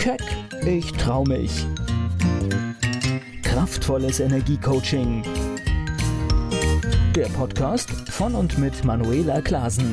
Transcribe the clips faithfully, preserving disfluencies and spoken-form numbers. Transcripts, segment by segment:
Keck, ich trau mich. Kraftvolles Energiecoaching. Der Podcast von und mit Manuela Klasen.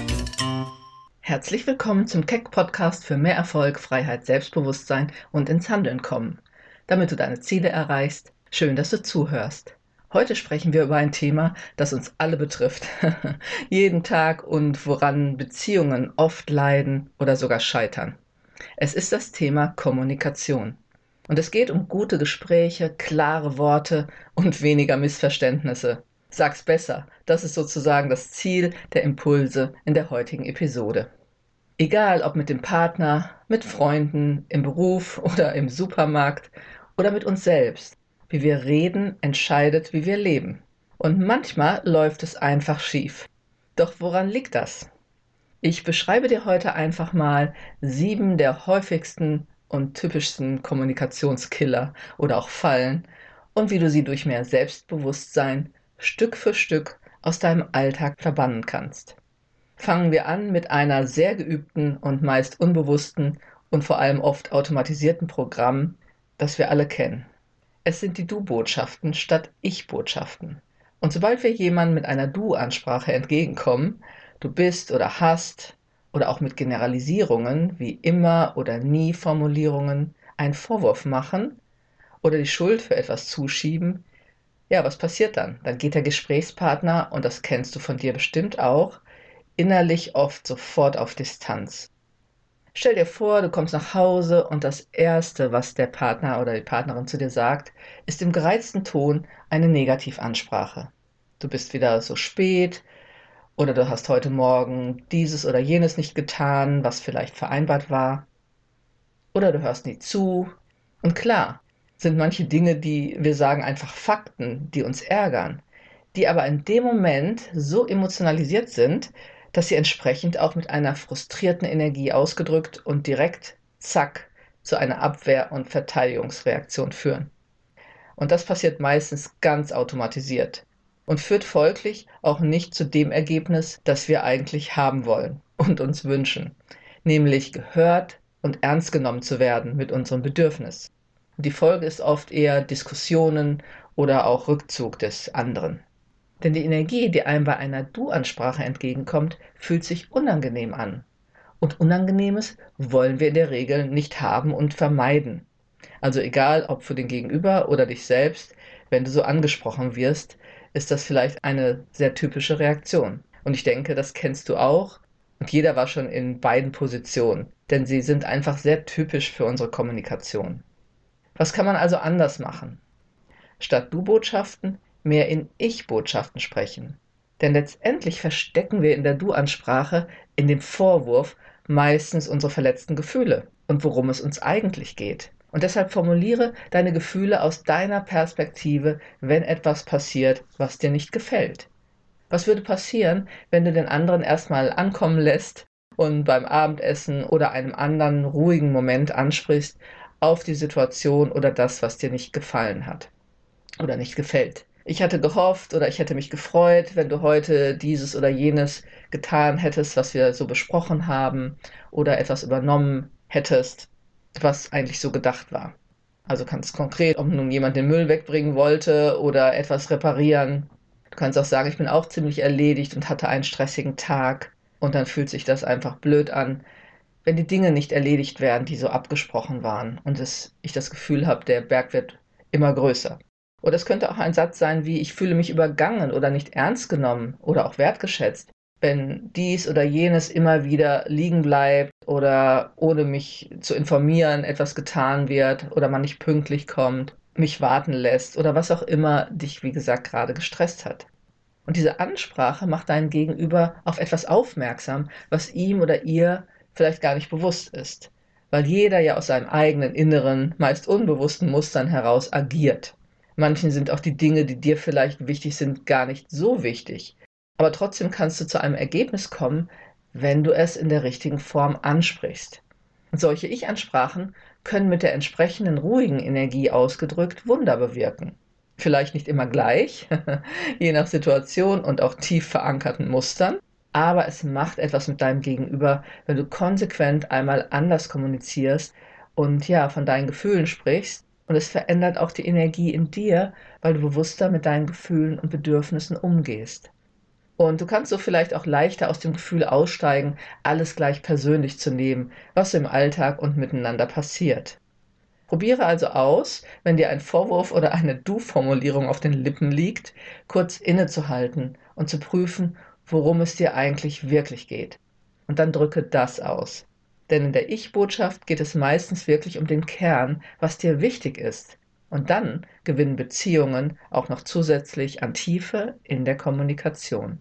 Herzlich willkommen zum Keck-Podcast für mehr Erfolg, Freiheit, Selbstbewusstsein und ins Handeln kommen. Damit du deine Ziele erreichst, schön, dass du zuhörst. Heute sprechen wir über ein Thema, das uns alle betrifft. Jeden Tag und woran Beziehungen oft leiden oder sogar scheitern. Es ist das Thema Kommunikation. Und es geht um gute Gespräche, klare Worte und weniger Missverständnisse. Sag's besser, das ist sozusagen das Ziel der Impulse in der heutigen Episode. Egal ob mit dem Partner, mit Freunden, im Beruf oder im Supermarkt oder mit uns selbst. Wie wir reden, entscheidet, wie wir leben. Und manchmal läuft es einfach schief. Doch woran liegt das? Ich beschreibe dir heute einfach mal sieben der häufigsten und typischsten Kommunikationskiller oder auch Fallen und wie du sie durch mehr Selbstbewusstsein Stück für Stück aus deinem Alltag verbannen kannst. Fangen wir an mit einer sehr geübten und meist unbewussten und vor allem oft automatisierten Programm, das wir alle kennen. Es sind die Du-Botschaften statt Ich-Botschaften. Und sobald wir jemandem mit einer Du-Ansprache entgegenkommen, du bist oder hast, oder auch mit Generalisierungen wie immer oder nie Formulierungen einen Vorwurf machen oder die Schuld für etwas zuschieben, ja, was passiert dann? Dann geht der Gesprächspartner, und das kennst du von dir bestimmt auch, innerlich oft sofort auf Distanz. Stell dir vor, du kommst nach Hause und das Erste, was der Partner oder die Partnerin zu dir sagt, ist im gereizten Ton eine Negativansprache. Du bist wieder so spät oder du hast heute Morgen dieses oder jenes nicht getan, was vielleicht vereinbart war. Oder du hörst nie zu. Und klar, sind manche Dinge, die wir sagen, einfach Fakten, die uns ärgern, die aber in dem Moment so emotionalisiert sind, dass sie entsprechend auch mit einer frustrierten Energie ausgedrückt und direkt, zack, zu einer Abwehr- und Verteidigungsreaktion führen. Und das passiert meistens ganz automatisiert und führt folglich auch nicht zu dem Ergebnis, das wir eigentlich haben wollen und uns wünschen, nämlich gehört und ernst genommen zu werden mit unserem Bedürfnis. Die Folge ist oft eher Diskussionen oder auch Rückzug des anderen. Denn die Energie, die einem bei einer Du-Ansprache entgegenkommt, fühlt sich unangenehm an. Und Unangenehmes wollen wir in der Regel nicht haben und vermeiden. Also egal, ob für den Gegenüber oder dich selbst, wenn du so angesprochen wirst, ist das vielleicht eine sehr typische Reaktion. Und ich denke, das kennst du auch. Und jeder war schon in beiden Positionen, denn sie sind einfach sehr typisch für unsere Kommunikation. Was kann man also anders machen? Statt Du-Botschaften mehr in Ich-Botschaften sprechen. Denn letztendlich verstecken wir in der Du-Ansprache, in dem Vorwurf, meistens unsere verletzten Gefühle und worum es uns eigentlich geht. Und deshalb formuliere deine Gefühle aus deiner Perspektive, wenn etwas passiert, was dir nicht gefällt. Was würde passieren, wenn du den anderen erstmal ankommen lässt und beim Abendessen oder einem anderen ruhigen Moment ansprichst auf die Situation oder das, was dir nicht gefallen hat oder nicht gefällt? Ich hatte gehofft oder ich hätte mich gefreut, wenn du heute dieses oder jenes getan hättest, was wir so besprochen haben, oder etwas übernommen hättest, was eigentlich so gedacht war. Also ganz konkret, ob nun jemand den Müll wegbringen wollte oder etwas reparieren. Du kannst auch sagen, ich bin auch ziemlich erledigt und hatte einen stressigen Tag. Und dann fühlt sich das einfach blöd an, wenn die Dinge nicht erledigt werden, die so abgesprochen waren. Und es, ich das Gefühl habe, der Berg wird immer größer. Oder es könnte auch ein Satz sein wie, ich fühle mich übergangen oder nicht ernst genommen oder auch wertgeschätzt, wenn dies oder jenes immer wieder liegen bleibt oder ohne mich zu informieren etwas getan wird oder man nicht pünktlich kommt, mich warten lässt oder was auch immer dich, wie gesagt, gerade gestresst hat. Und diese Ansprache macht dein Gegenüber auf etwas aufmerksam, was ihm oder ihr vielleicht gar nicht bewusst ist, weil jeder ja aus seinen eigenen inneren, meist unbewussten Mustern heraus agiert. Manchen sind auch die Dinge, die dir vielleicht wichtig sind, gar nicht so wichtig. Aber trotzdem kannst du zu einem Ergebnis kommen, wenn du es in der richtigen Form ansprichst. Und solche Ich-Ansprachen können mit der entsprechenden ruhigen Energie ausgedrückt Wunder bewirken. Vielleicht nicht immer gleich, je nach Situation und auch tief verankerten Mustern, aber es macht etwas mit deinem Gegenüber, wenn du konsequent einmal anders kommunizierst und ja, von deinen Gefühlen sprichst. Und es verändert auch die Energie in dir, weil du bewusster mit deinen Gefühlen und Bedürfnissen umgehst. Und du kannst so vielleicht auch leichter aus dem Gefühl aussteigen, alles gleich persönlich zu nehmen, was so im Alltag und miteinander passiert. Probiere also aus, wenn dir ein Vorwurf oder eine Du-Formulierung auf den Lippen liegt, kurz innezuhalten und zu prüfen, worum es dir eigentlich wirklich geht. Und dann drücke das aus. Denn in der Ich-Botschaft geht es meistens wirklich um den Kern, was dir wichtig ist. Und dann gewinnen Beziehungen auch noch zusätzlich an Tiefe in der Kommunikation.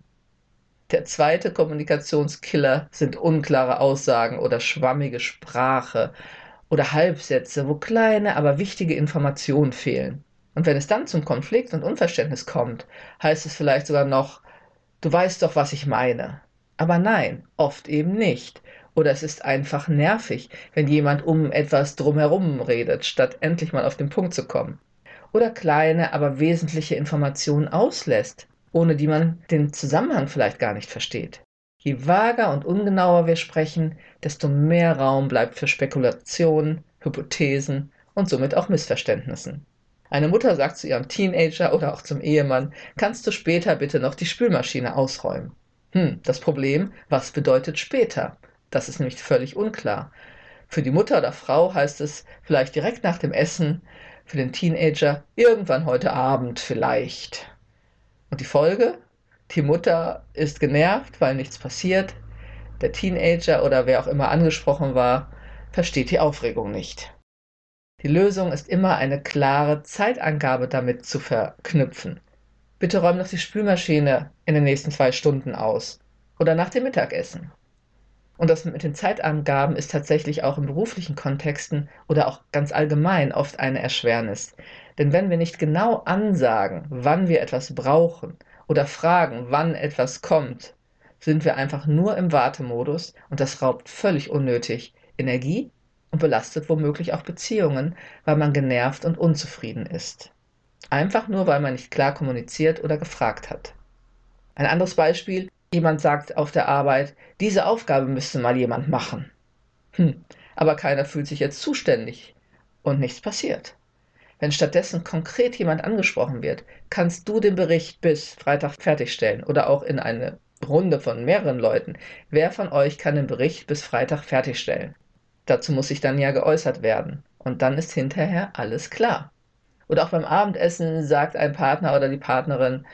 Der zweite Kommunikationskiller sind unklare Aussagen oder schwammige Sprache oder Halbsätze, wo kleine, aber wichtige Informationen fehlen. Und wenn es dann zum Konflikt und Unverständnis kommt, heißt es vielleicht sogar noch: Du weißt doch, was ich meine. Aber nein, oft eben nicht. Oder es ist einfach nervig, wenn jemand um etwas drumherum redet, statt endlich mal auf den Punkt zu kommen. Oder kleine, aber wesentliche Informationen auslässt, ohne die man den Zusammenhang vielleicht gar nicht versteht. Je vager und ungenauer wir sprechen, desto mehr Raum bleibt für Spekulationen, Hypothesen und somit auch Missverständnissen. Eine Mutter sagt zu ihrem Teenager oder auch zum Ehemann: Kannst du später bitte noch die Spülmaschine ausräumen? Hm, das Problem: Was bedeutet später? Das ist nämlich völlig unklar. Für die Mutter oder Frau heißt es vielleicht direkt nach dem Essen, für den Teenager irgendwann heute Abend vielleicht. Und die Folge? Die Mutter ist genervt, weil nichts passiert. Der Teenager oder wer auch immer angesprochen war, versteht die Aufregung nicht. Die Lösung ist immer eine klare Zeitangabe damit zu verknüpfen. Bitte räum doch die Spülmaschine in den nächsten zwei Stunden aus oder nach dem Mittagessen. Und das mit den Zeitangaben ist tatsächlich auch in beruflichen Kontexten oder auch ganz allgemein oft eine Erschwernis. Denn wenn wir nicht genau ansagen, wann wir etwas brauchen oder fragen, wann etwas kommt, sind wir einfach nur im Wartemodus und das raubt völlig unnötig Energie und belastet womöglich auch Beziehungen, weil man genervt und unzufrieden ist. Einfach nur, weil man nicht klar kommuniziert oder gefragt hat. Ein anderes Beispiel: Jemand sagt auf der Arbeit, diese Aufgabe müsste mal jemand machen. Hm, aber keiner fühlt sich jetzt zuständig und nichts passiert. Wenn stattdessen konkret jemand angesprochen wird: Kannst du den Bericht bis Freitag fertigstellen? Oder auch in eine Runde von mehreren Leuten: Wer von euch kann den Bericht bis Freitag fertigstellen? Dazu muss sich dann ja geäußert werden. Und dann ist hinterher alles klar. Oder auch beim Abendessen sagt ein Partner oder die Partnerin: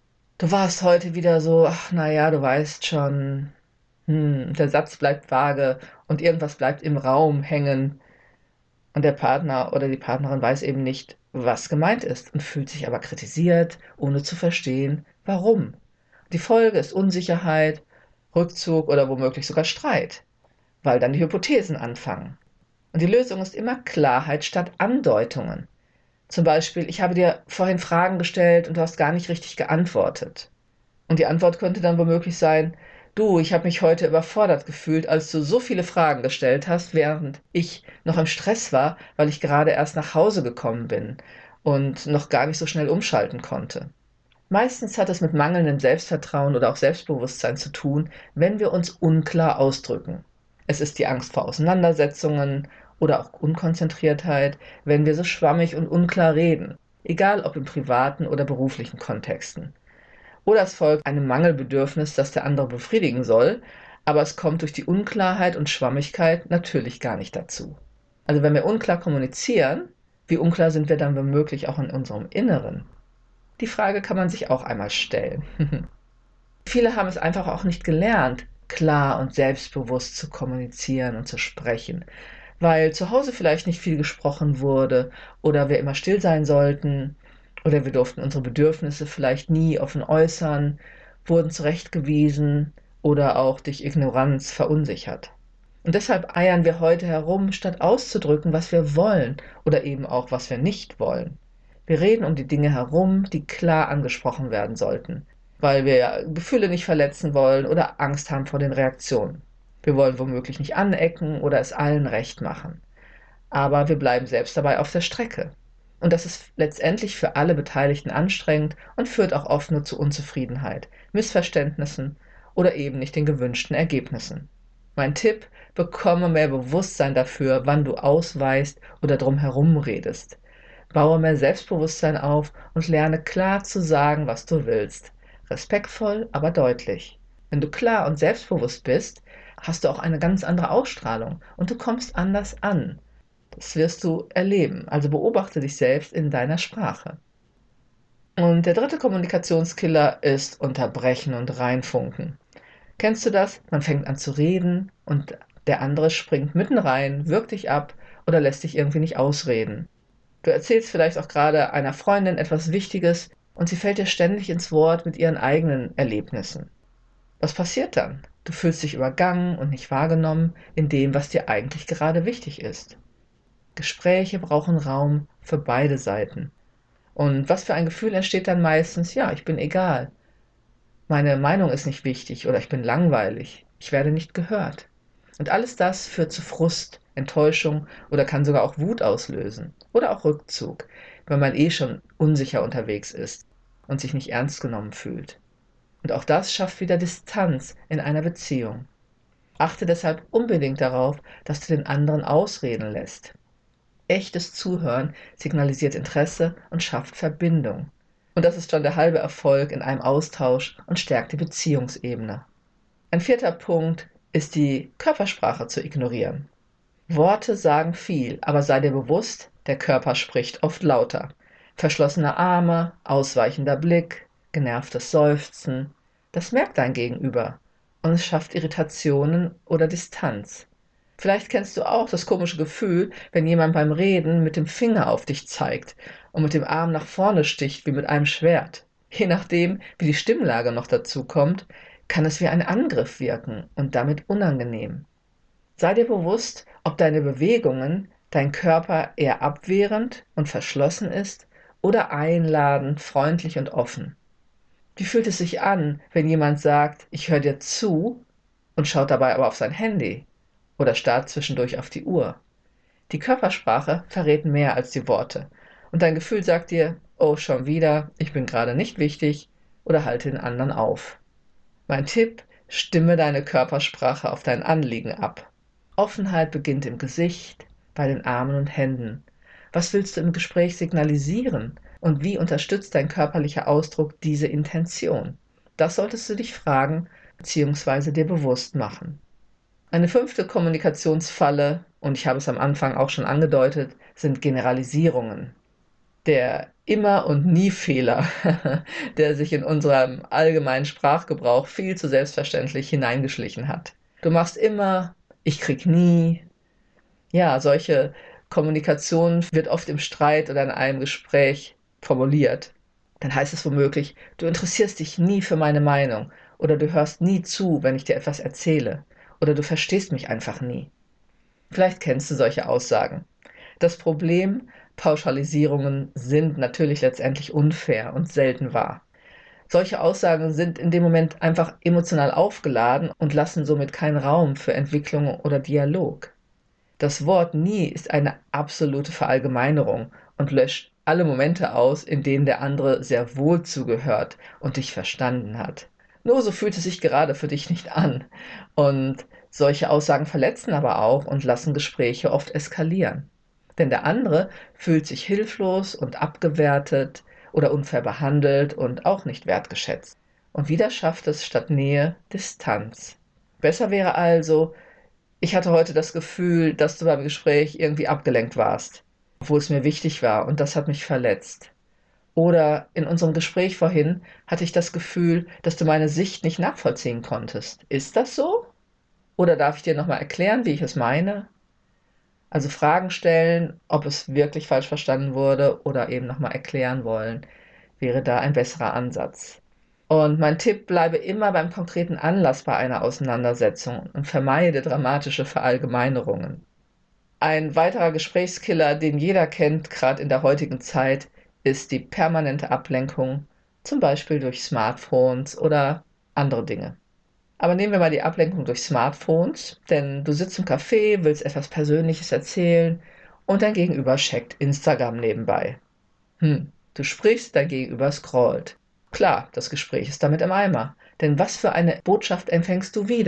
Du warst heute wieder so, ach naja, du weißt schon. Hm, der Satz bleibt vage und irgendwas bleibt im Raum hängen. Und der Partner oder die Partnerin weiß eben nicht, was gemeint ist und fühlt sich aber kritisiert, ohne zu verstehen, warum. Die Folge ist Unsicherheit, Rückzug oder womöglich sogar Streit, weil dann die Hypothesen anfangen. Und die Lösung ist immer Klarheit statt Andeutungen. Zum Beispiel: Ich habe dir vorhin Fragen gestellt und du hast gar nicht richtig geantwortet. Und die Antwort könnte dann womöglich sein: Du, ich habe mich heute überfordert gefühlt, als du so viele Fragen gestellt hast, während ich noch im Stress war, weil ich gerade erst nach Hause gekommen bin und noch gar nicht so schnell umschalten konnte. Meistens hat es mit mangelndem Selbstvertrauen oder auch Selbstbewusstsein zu tun, wenn wir uns unklar ausdrücken. Es ist die Angst vor Auseinandersetzungen oder auch Unkonzentriertheit, wenn wir so schwammig und unklar reden, egal ob in privaten oder beruflichen Kontexten. Oder es folgt einem Mangelbedürfnis, das der andere befriedigen soll, aber es kommt durch die Unklarheit und Schwammigkeit natürlich gar nicht dazu. Also wenn wir unklar kommunizieren, wie unklar sind wir dann womöglich auch in unserem Inneren? Die Frage kann man sich auch einmal stellen. Viele haben es einfach auch nicht gelernt, klar und selbstbewusst zu kommunizieren und zu sprechen, weil zu Hause vielleicht nicht viel gesprochen wurde oder wir immer still sein sollten oder wir durften unsere Bedürfnisse vielleicht nie offen äußern, wurden zurechtgewiesen oder auch durch Ignoranz verunsichert. Und deshalb eiern wir heute herum, statt auszudrücken, was wir wollen oder eben auch, was wir nicht wollen. Wir reden um die Dinge herum, die klar angesprochen werden sollten, weil wir ja Gefühle nicht verletzen wollen oder Angst haben vor den Reaktionen. Wir wollen womöglich nicht anecken oder es allen recht machen. Aber wir bleiben selbst dabei auf der Strecke. Und das ist letztendlich für alle Beteiligten anstrengend und führt auch oft nur zu Unzufriedenheit, Missverständnissen oder eben nicht den gewünschten Ergebnissen. Mein Tipp: Bekomme mehr Bewusstsein dafür, wann du ausweichst oder drum herum redest. Baue mehr Selbstbewusstsein auf und lerne klar zu sagen, was du willst. Respektvoll, aber deutlich. Wenn du klar und selbstbewusst bist, hast du auch eine ganz andere Ausstrahlung und du kommst anders an. Das wirst du erleben. Also beobachte dich selbst in deiner Sprache. Und der dritte Kommunikationskiller ist Unterbrechen und Reinfunken. Kennst du das? Man fängt an zu reden und der andere springt mitten rein, wirkt dich ab oder lässt dich irgendwie nicht ausreden. Du erzählst vielleicht auch gerade einer Freundin etwas Wichtiges und sie fällt dir ständig ins Wort mit ihren eigenen Erlebnissen. Was passiert dann? Du fühlst dich übergangen und nicht wahrgenommen in dem, was dir eigentlich gerade wichtig ist. Gespräche brauchen Raum für beide Seiten. Und was für ein Gefühl entsteht dann meistens? Ja, ich bin egal. Meine Meinung ist nicht wichtig oder ich bin langweilig. Ich werde nicht gehört. Und alles das führt zu Frust, Enttäuschung oder kann sogar auch Wut auslösen. Oder auch Rückzug, wenn man eh schon unsicher unterwegs ist und sich nicht ernst genommen fühlt. Und auch das schafft wieder Distanz in einer Beziehung. Achte deshalb unbedingt darauf, dass du den anderen ausreden lässt. Echtes Zuhören signalisiert Interesse und schafft Verbindung. Und das ist schon der halbe Erfolg in einem Austausch und stärkt die Beziehungsebene. Ein vierter Punkt ist die Körpersprache zu ignorieren. Worte sagen viel, aber sei dir bewusst, der Körper spricht oft lauter. Verschlossene Arme, ausweichender Blick, genervtes Seufzen, das merkt dein Gegenüber und es schafft Irritationen oder Distanz. Vielleicht kennst du auch das komische Gefühl, wenn jemand beim Reden mit dem Finger auf dich zeigt und mit dem Arm nach vorne sticht wie mit einem Schwert. Je nachdem, wie die Stimmlage noch dazu kommt, kann es wie ein Angriff wirken und damit unangenehm. Sei dir bewusst, ob deine Bewegungen, dein Körper eher abwehrend und verschlossen ist oder einladend, freundlich und offen. Wie fühlt es sich an, wenn jemand sagt, ich höre dir zu und schaut dabei aber auf sein Handy oder starrt zwischendurch auf die Uhr? Die Körpersprache verrät mehr als die Worte und dein Gefühl sagt dir, oh, schon wieder, ich bin gerade nicht wichtig oder halte den anderen auf. Mein Tipp: Stimme deine Körpersprache auf dein Anliegen ab. Offenheit beginnt im Gesicht, bei den Armen und Händen. Was willst du im Gespräch signalisieren und wie unterstützt dein körperlicher Ausdruck diese Intention? Das solltest du dich fragen bzw. dir bewusst machen. Eine fünfte Kommunikationsfalle, und ich habe es am Anfang auch schon angedeutet, sind Generalisierungen. Der Immer- und Nie-Fehler, der sich in unserem allgemeinen Sprachgebrauch viel zu selbstverständlich hineingeschlichen hat. Du machst immer, ich krieg nie. Ja, solche Kommunikation wird oft im Streit oder in einem Gespräch formuliert. Dann heißt es womöglich, du interessierst dich nie für meine Meinung oder du hörst nie zu, wenn ich dir etwas erzähle oder du verstehst mich einfach nie. Vielleicht kennst du solche Aussagen. Das Problem: Pauschalisierungen sind natürlich letztendlich unfair und selten wahr. Solche Aussagen sind in dem Moment einfach emotional aufgeladen und lassen somit keinen Raum für Entwicklung oder Dialog. Das Wort nie ist eine absolute Verallgemeinerung und löscht alle Momente aus, in denen der andere sehr wohl zugehört und dich verstanden hat. Nur so fühlt es sich gerade für dich nicht an. Und solche Aussagen verletzen aber auch und lassen Gespräche oft eskalieren. Denn der andere fühlt sich hilflos und abgewertet oder unfair behandelt und auch nicht wertgeschätzt. Und wieder schafft es statt Nähe Distanz. Besser wäre also, ich hatte heute das Gefühl, dass du beim Gespräch irgendwie abgelenkt warst, obwohl es mir wichtig war und das hat mich verletzt. Oder in unserem Gespräch vorhin hatte ich das Gefühl, dass du meine Sicht nicht nachvollziehen konntest. Ist das so? Oder darf ich dir nochmal erklären, wie ich es meine? Also Fragen stellen, ob es wirklich falsch verstanden wurde oder eben nochmal erklären wollen, wäre da ein besserer Ansatz. Und mein Tipp: Bleibe immer beim konkreten Anlass bei einer Auseinandersetzung und vermeide dramatische Verallgemeinerungen. Ein weiterer Gesprächskiller, den jeder kennt, gerade in der heutigen Zeit, ist die permanente Ablenkung, zum Beispiel durch Smartphones oder andere Dinge. Aber nehmen wir mal die Ablenkung durch Smartphones, denn du sitzt im Café, willst etwas Persönliches erzählen und dein Gegenüber checkt Instagram nebenbei. Hm, du sprichst, dein Gegenüber scrollt. Klar, das Gespräch ist damit im Eimer. Denn was für eine Botschaft empfängst du wieder?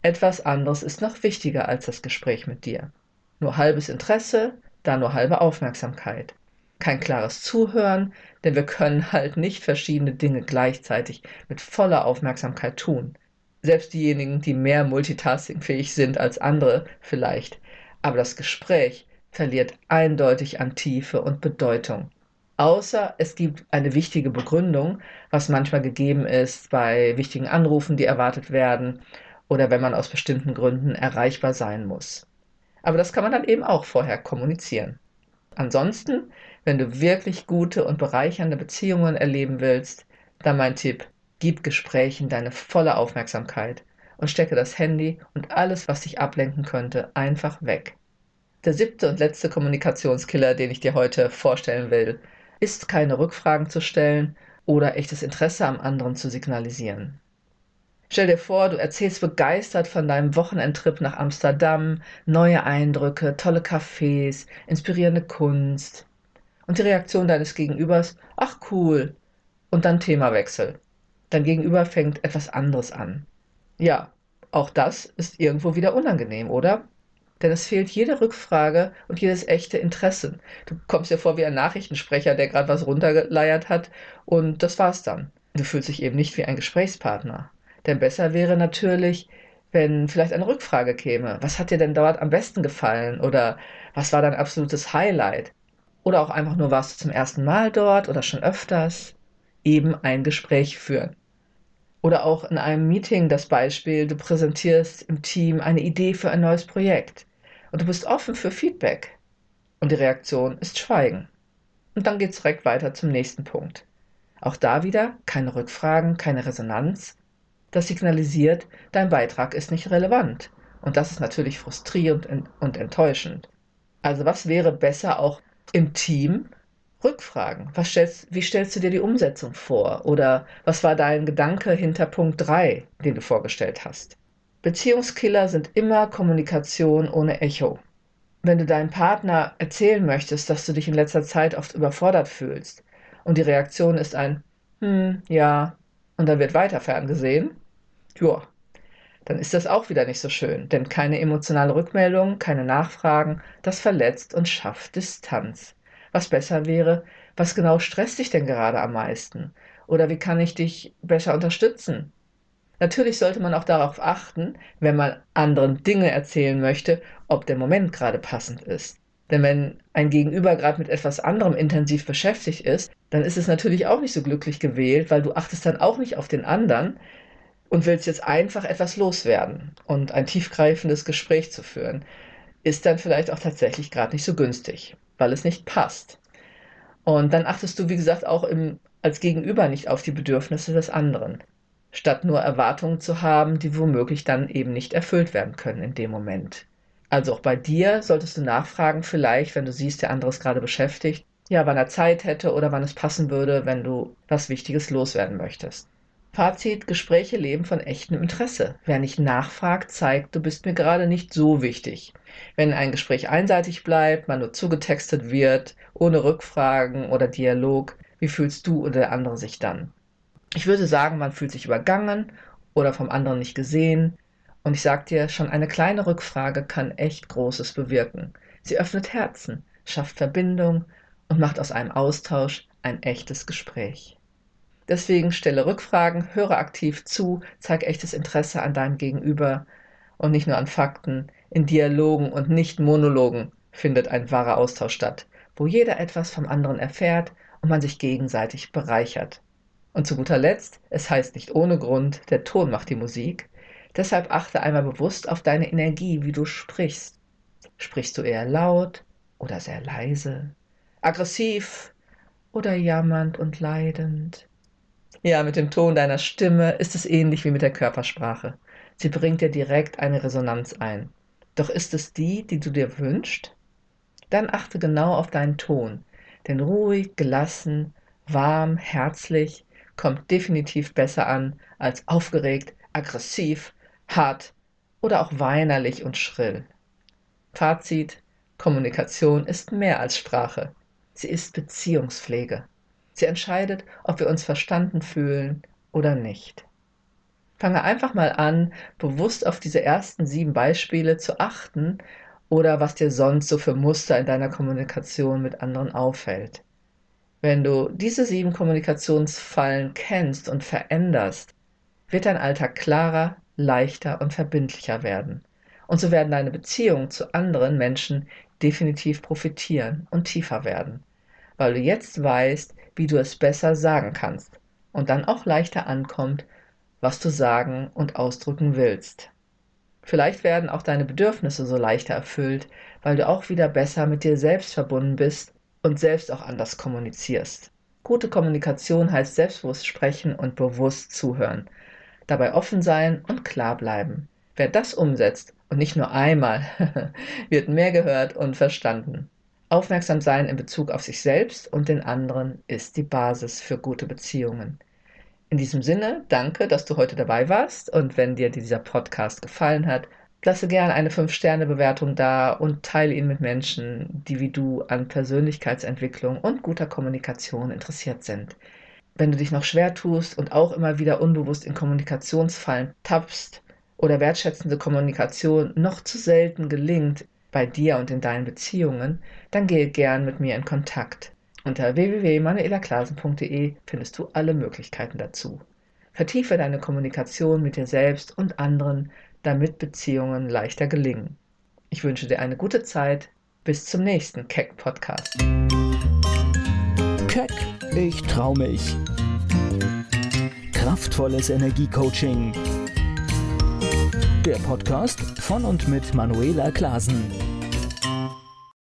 Etwas anderes ist noch wichtiger als das Gespräch mit dir. Nur halbes Interesse, da nur halbe Aufmerksamkeit. Kein klares Zuhören, denn wir können halt nicht verschiedene Dinge gleichzeitig mit voller Aufmerksamkeit tun. Selbst diejenigen, die mehr multitaskingfähig sind als andere vielleicht. Aber das Gespräch verliert eindeutig an Tiefe und Bedeutung. Außer es gibt eine wichtige Begründung, was manchmal gegeben ist bei wichtigen Anrufen, die erwartet werden, oder wenn man aus bestimmten Gründen erreichbar sein muss. Aber das kann man dann eben auch vorher kommunizieren. Ansonsten, wenn du wirklich gute und bereichernde Beziehungen erleben willst, dann mein Tipp: Gib Gesprächen deine volle Aufmerksamkeit und stecke das Handy und alles, was dich ablenken könnte, einfach weg. Der siebte und letzte Kommunikationskiller, den ich dir heute vorstellen will, ist, keine Rückfragen zu stellen oder echtes Interesse am anderen zu signalisieren. Stell dir vor, du erzählst begeistert von deinem Wochenendtrip nach Amsterdam, neue Eindrücke, tolle Cafés, inspirierende Kunst. Und die Reaktion deines Gegenübers: Ach cool. Und dann Themawechsel. Dein Gegenüber fängt etwas anderes an. Ja, auch das ist irgendwo wieder unangenehm, oder? Denn es fehlt jede Rückfrage und jedes echte Interesse. Du kommst dir vor wie ein Nachrichtensprecher, der gerade was runtergeleiert hat, und das war's dann. Du fühlst dich eben nicht wie ein Gesprächspartner. Denn besser wäre natürlich, wenn vielleicht eine Rückfrage käme. Was hat dir denn dort am besten gefallen? Oder was war dein absolutes Highlight? Oder auch einfach nur: Warst du zum ersten Mal dort oder schon öfters? Eben ein Gespräch führen. Oder auch in einem Meeting das Beispiel: Du präsentierst im Team eine Idee für ein neues Projekt und du bist offen für Feedback. Und die Reaktion ist Schweigen. Und dann geht es direkt weiter zum nächsten Punkt. Auch da wieder keine Rückfragen, keine Resonanz. Das signalisiert, dein Beitrag ist nicht relevant. Und das ist natürlich frustrierend und enttäuschend. Also was wäre besser auch im Team? Rückfragen. Was stellst, wie stellst du dir die Umsetzung vor? Oder was war dein Gedanke hinter Punkt drei, den du vorgestellt hast? Beziehungskiller sind immer Kommunikation ohne Echo. Wenn du deinem Partner erzählen möchtest, dass du dich in letzter Zeit oft überfordert fühlst und die Reaktion ist ein Hm, ja, und dann wird weiter ferngesehen, ja, dann ist das auch wieder nicht so schön, denn keine emotionale Rückmeldung, keine Nachfragen, das verletzt und schafft Distanz. Was besser wäre: Was genau stresst dich denn gerade am meisten? Oder wie kann ich dich besser unterstützen? Natürlich sollte man auch darauf achten, wenn man anderen Dinge erzählen möchte, ob der Moment gerade passend ist. Denn wenn ein Gegenüber gerade mit etwas anderem intensiv beschäftigt ist, dann ist es natürlich auch nicht so glücklich gewählt, weil du achtest dann auch nicht auf den anderen und willst jetzt einfach etwas loswerden. Und ein tiefgreifendes Gespräch zu führen, ist dann vielleicht auch tatsächlich gerade nicht so günstig, weil es nicht passt. Und dann achtest du, wie gesagt, auch im, als Gegenüber nicht auf die Bedürfnisse des anderen, statt nur Erwartungen zu haben, die womöglich dann eben nicht erfüllt werden können in dem Moment. Also auch bei dir solltest du nachfragen, vielleicht, wenn du siehst, der andere ist gerade beschäftigt, ja, wann er Zeit hätte oder wann es passen würde, wenn du was Wichtiges loswerden möchtest. Fazit: Gespräche leben von echtem Interesse. Wer nicht nachfragt, zeigt, du bist mir gerade nicht so wichtig. Wenn ein Gespräch einseitig bleibt, man nur zugetextet wird, ohne Rückfragen oder Dialog, wie fühlst du oder der andere sich dann? Ich würde sagen, man fühlt sich übergangen oder vom anderen nicht gesehen. Und ich sag dir, schon eine kleine Rückfrage kann echt Großes bewirken. Sie öffnet Herzen, schafft Verbindung und macht aus einem Austausch ein echtes Gespräch. Deswegen stelle Rückfragen, höre aktiv zu, zeig echtes Interesse an deinem Gegenüber und nicht nur an Fakten. In Dialogen und nicht Monologen findet ein wahrer Austausch statt, wo jeder etwas vom anderen erfährt und man sich gegenseitig bereichert. Und zu guter Letzt, es heißt nicht ohne Grund, der Ton macht die Musik. Deshalb achte einmal bewusst auf deine Energie, wie du sprichst. Sprichst du eher laut oder sehr leise? Aggressiv oder jammernd und leidend? Ja, mit dem Ton deiner Stimme ist es ähnlich wie mit der Körpersprache. Sie bringt dir direkt eine Resonanz ein. Doch ist es die, die du dir wünschst? Dann achte genau auf deinen Ton, denn ruhig, gelassen, warm, herzlich kommt definitiv besser an als aufgeregt, aggressiv, hart oder auch weinerlich und schrill. Fazit: Kommunikation ist mehr als Sprache. Sie ist Beziehungspflege. Sie entscheidet, ob wir uns verstanden fühlen oder nicht. Fange einfach mal an, bewusst auf diese ersten sieben Beispiele zu achten oder was dir sonst so für Muster in deiner Kommunikation mit anderen auffällt. Wenn du diese sieben Kommunikationsfallen kennst und veränderst, wird dein Alltag klarer, leichter und verbindlicher werden. Und so werden deine Beziehungen zu anderen Menschen definitiv profitieren und tiefer werden, weil du jetzt weißt, wie du es besser sagen kannst und dann auch leichter ankommt, was du sagen und ausdrücken willst. Vielleicht werden auch deine Bedürfnisse so leichter erfüllt, weil du auch wieder besser mit dir selbst verbunden bist und selbst auch anders kommunizierst. Gute Kommunikation heißt selbstbewusst sprechen und bewusst zuhören, dabei offen sein und klar bleiben. Wer das umsetzt und nicht nur einmal, wird mehr gehört und verstanden. Aufmerksam sein in Bezug auf sich selbst und den anderen ist die Basis für gute Beziehungen. In diesem Sinne, danke, dass du heute dabei warst, und wenn dir dieser Podcast gefallen hat, lasse gerne eine fünf Sterne Bewertung da und teile ihn mit Menschen, die wie du an Persönlichkeitsentwicklung und guter Kommunikation interessiert sind. Wenn du dich noch schwer tust und auch immer wieder unbewusst in Kommunikationsfallen tappst oder wertschätzende Kommunikation noch zu selten gelingt bei dir und in deinen Beziehungen, dann gehe gern mit mir in Kontakt. Unter w w w punkt manuela klasen punkt d e findest du alle Möglichkeiten dazu. Vertiefe deine Kommunikation mit dir selbst und anderen, damit Beziehungen leichter gelingen. Ich wünsche dir eine gute Zeit. Bis zum nächsten Keck-Podcast. Keck, ich trau mich. Kraftvolles Energiecoaching. Der Podcast von und mit Manuela Klasen.